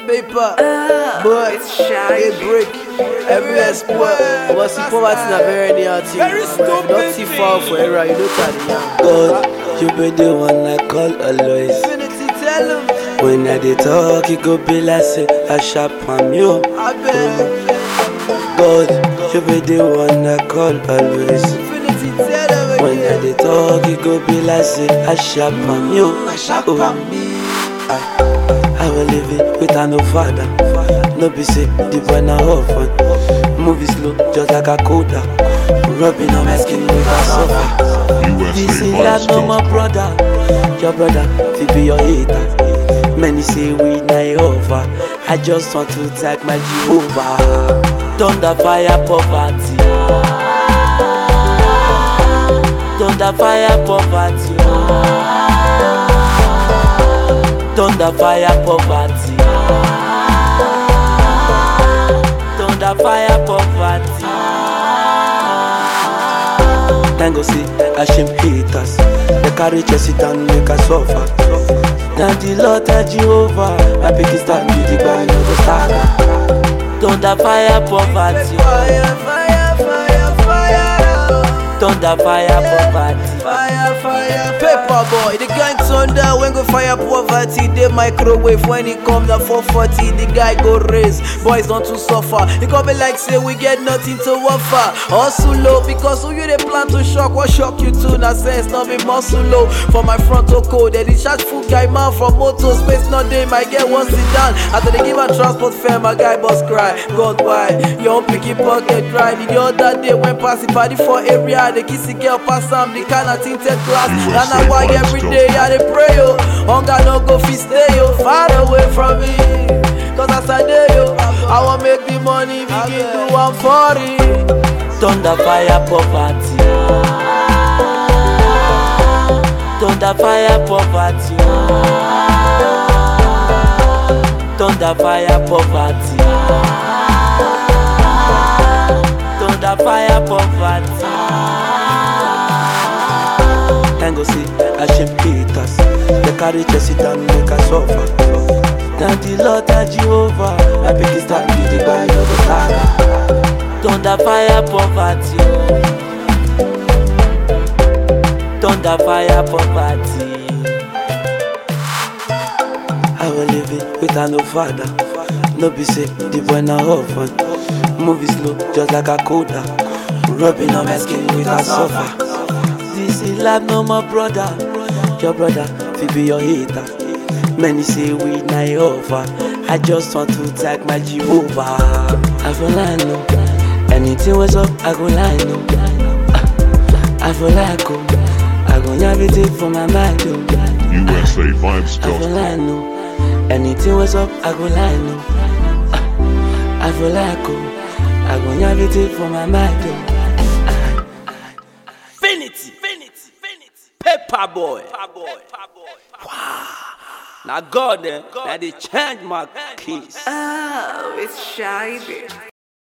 paper, but it break every export. What's the poverty na very near to you? Not too far for error, you don't tell me. God, you be the one I call always. Infinity, tell him. When I dey talk, it go be like say I sharp on you. I bet. God, you be the one I call always. Infinity, tell him When I again. dey talk, it go be like say I sharp on you. I will live it without no father. No be say the boy na orphan. Movie slow, just like a coda. Rubbing on my skin with a suffer. This is like no my brother. Your brother, fi be your hater. Many say we na over. I just want to tag my Jehovah. Thunder fire poverty. Thunder fire poverty. Thunder fire poverty. Thunder fire poverty. Thank God see Hashem haters. They carry chest and make us suffer. Now the Lord Jehovah, my biggest stand with the guy no go stagger. Thunder fire poverty. Fire, fire, fire, fire. Thunder fire poverty. Fire, fire, paper boy. The guy thunder when go fire poverty. They microwave when it comes at 440. The guy go raise. Boys don't to suffer. It come be like say we get nothing to offer. Hustle low because who you they plan to shock? What shock you to? Now sense not be muscle low. For my frontal code, they charge full guy man from motor space. Not day my get one sit down. After they give a transport fare, my guy boss cry. God why? Your own picky pocket dry. The other day when passing party for area, they kiss the girl pass some the kind of tinted glass. And now why every day I dey pray yo. Hunger no go fit stay yo. Far away from me. Cause as I dey yo, I want make the money begin do 140. Thunder fire poverty. Thunder fire poverty. Thunder fire poverty. Thunder fire poverty. Thank God see Hashem haters. They carry chest and make us suffer. Now the Lord Jehovah, my biggest stand with the guy no go stagger. Thunder fire poverty. Thunder fire poverty. I will live it without no father. No be say the boy na orphan. Movie slow, just like a coda. Rubbing on my skin with a suffer. This is like no my brother. Your brother, fi be your hater. Many say we na over. I just want to tag my Jehovah. I feel like no. Anything was up, I go line no. I feel like go. I go navigate for my mind. USA Vibes I feel like no. Anything was up, I go line no. I feel like go. I go navigate for my mind. Infinity, paper boy. Wow. Now God, now they change my keys. Oh, it's shy.